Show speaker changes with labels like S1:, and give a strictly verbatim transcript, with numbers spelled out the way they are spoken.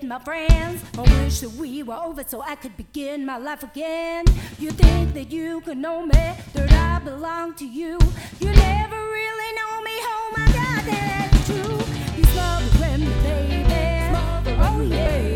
S1: my friends. I wish that we were over so I could begin my life again. You think that you can know me, that I belong to you. You never really know me, oh my God, that's true. You smother me, baby. Oh yeah.